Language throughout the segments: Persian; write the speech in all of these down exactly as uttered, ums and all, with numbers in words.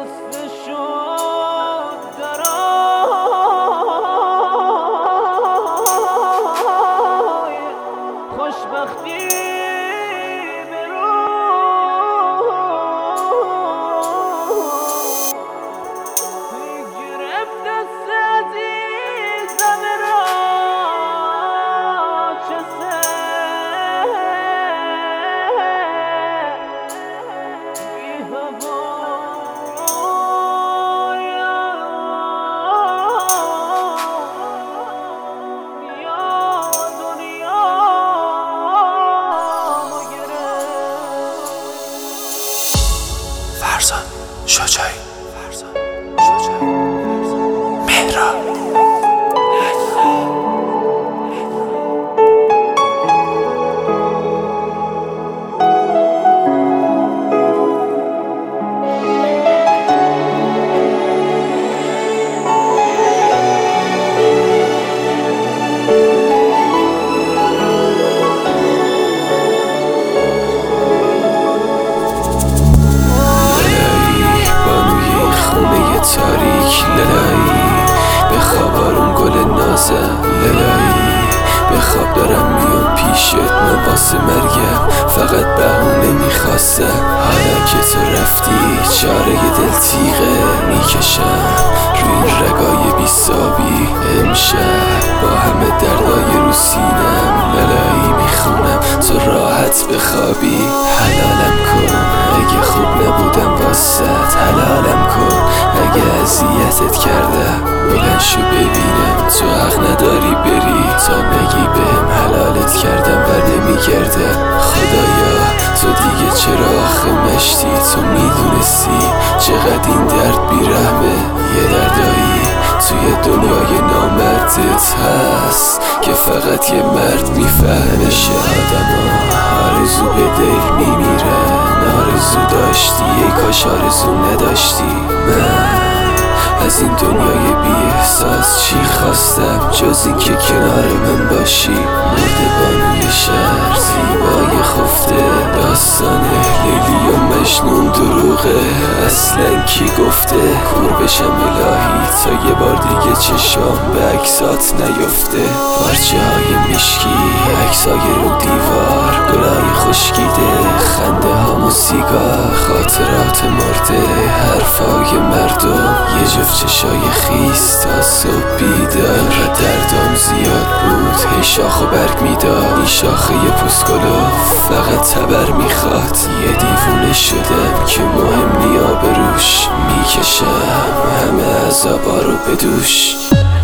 دستشو درای خوشبختی برو گرفت دست عزیزم را چه سه بی فرزاد شجاعی فرزاد شجاعی مهران تاریک للایی بخواب آروم گل نازم للایی بخواب دارم میام پیشت من واسه مرگم فقط بهونه میخواستم حالا که تو رفتی چاره دل تیغه میکشم روی این رگای بیسابی امشب با همه دردای رو سینم للایی میخونم تو راحت بخوابی حلالم کن اگه خوب نبودم واسط حلالم کن اگه اذیتت کردم بلند شو ببینم تو حق نداری بری تا نگی بهم حلالت کردم و نمیگردم خدایا تو دیگه چرا آخه مشتی تو میدونستی چقدر این درد بیرحمه یه دردایی توی دنیای نامردت هست که فقط یه مرد میفهمشه آدما آرزو به دل میمیرن آرزو داشتی ای کاش آرزو نداشتی من از این دنیای بی احساس چی خواستم جز این که کنار من باشی مرد بانوی شهر زیبای خفته داستان لیلی و مجنون دروغه اصلا کی گفته کور بشم الهی تا یه بار دیگه چشام به عکسات نیفته پارچه های مشکی عکسای رو دیوار گلای خشکیده خنده ها و سیگار خاطرات مرده حرفای مردم یه جفت چشای خیس تا صبح بیدار دردام زیاد بود هی شاخ و برگ میداد این شاخه یه پوستگلو فقط تبر میخواد یه دیوونه شدم که مهم نی آبروش میکشم همه عذابا رو بدوش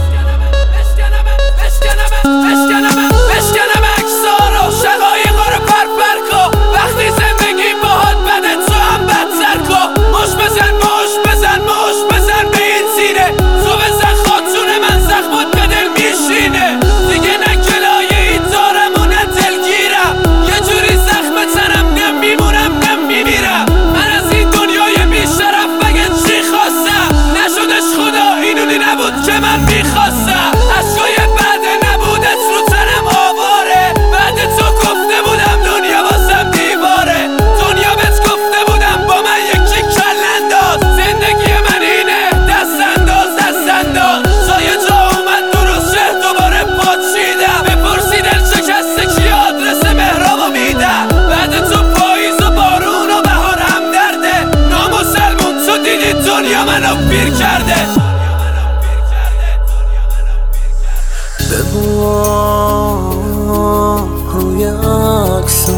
ببار روی عکساش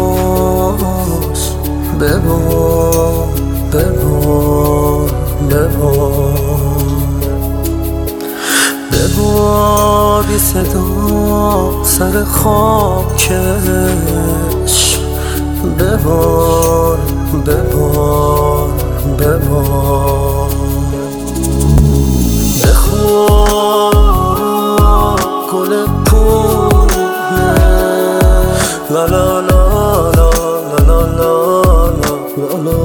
ببار ببار ببار ببار بی صدا سر خاکش ببار ببار ببار بخوار گل پونه لا لا لا لا لا لا لا لا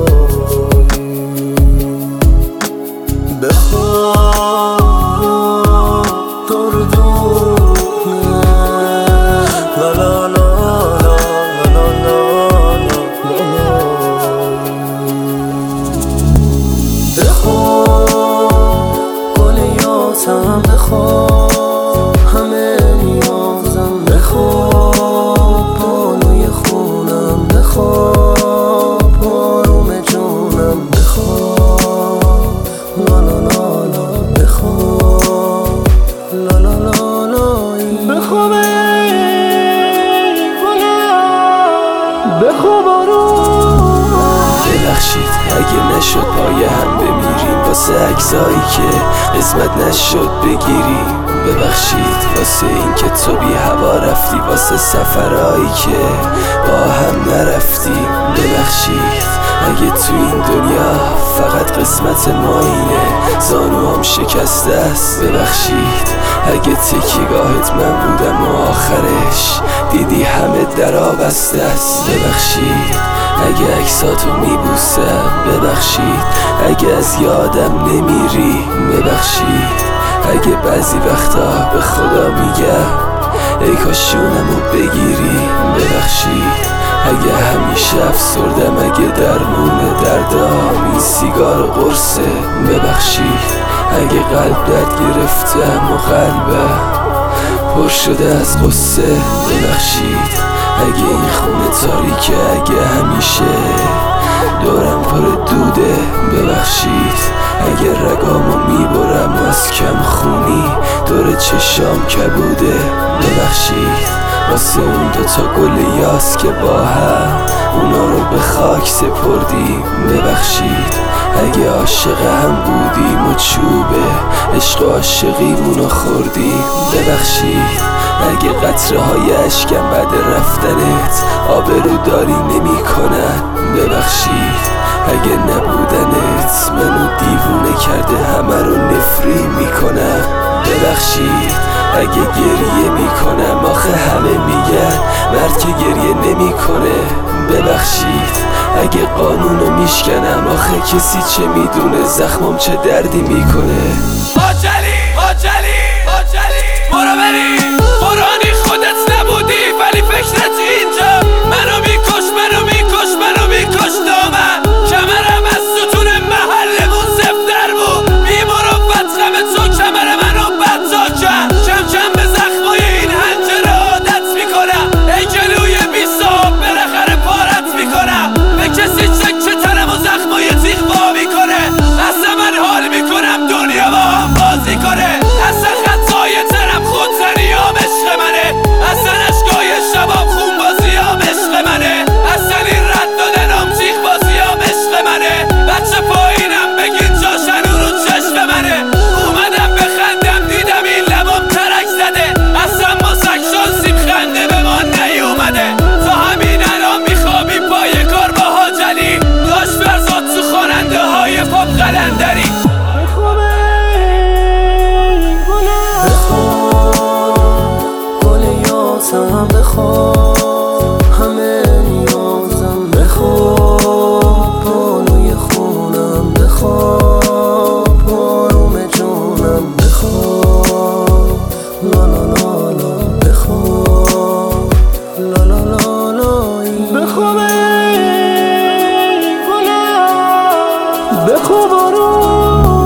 بخوار دردونه لا لا لا لا لا لا لا نشد پای هم بمیریم واسه عکسایی که قسمت نشد بگیریم. ببخشید واسه این که تو بی هوا رفتی، واسه سفرهایی که با هم نرفتیم. ببخشید اگه تو این دنیا فقط قسمت ما اینه، زانوام شکسته است. ببخشید اگه تکیگاهت من بودم و آخرش دیدی همه درا بسته است. ببخشید اگه عکساتو میبوسم، ببخشید اگه از یادم نمیری، ببخشید اگه بعضی وقتا به خدا میگم ای کاش جونمو بگیری. ببخشید اگه همیشه افسردم، اگه درمون دردام این سیگار و قرصه. ببخشید اگه قلب درد گرفتم و قلبم پر شده از قصه. ببخشید اگه این خونه تاریکه، اگه همیشه دورم پر دوده. ببخشید اگه رگامو میبرم و از کم خونی دور چشام کبوده. ببخشید واسه اون دوتا گل یاس که با هم اونا رو به خاک سپردیم. ببخشید اگه عاشق هم بودیم و چوبه عشق و عاشقیمونو خوردیم. ببخشید اگه قطره های اشکم بعد رفتنت آبرو داری نمی کنن. ببخشید اگه نبودنت منو دیوونه کرده، همه رو نفری میکنم. ببخشید اگه گریه میکنم، آخه همه میگن مرد که گریه نمیکنه. ببخشید اگه قانونو میشکنم، آخه کسی چه میدونه زخمم چه دردی میکنه. حاجلی حاجلی حاجلی برو بری قرآنی خودت نبودی ولی فکرت اینجا منو میکش منو میکش منو میکش دامن کمرم از ستون محلمون زفتر بود بیمروفت غم تو کمر منو بدتا کرد. کم کم به زخمای این حنجره عادت میکنم، ای گلوی بیساب بالاخره پارت میکنم. به کسی چکه تنم و زخمای تیغ با میکنه، اصلا من حال میکنم دنیا با هم بازی کنه. اصلا خطای ترم خودزنیام عشق منه، اصلا اشکای شباب خون بازیام عشق منه، اصلا این رد دادنم تیغ بازیام عشق منه. بچه پایینم بگین جاشنو رو چشم منه، اومدم بخندم دیدم این لبام ترک زده، اصلا ما سک شانسیم خنده به ما نیومده. تا همین الان میخوابی پای کار با حاجلی، داشت فرزاد تو خواننده های پاپ قلندری. بخواب بخواب همه نیازم، بخواب بالوی خونم، بخواب آروم جونم، بخواب لا لا لا لا، بخواب لا لا لا لا. بخواب ای گلم، بخواب آروم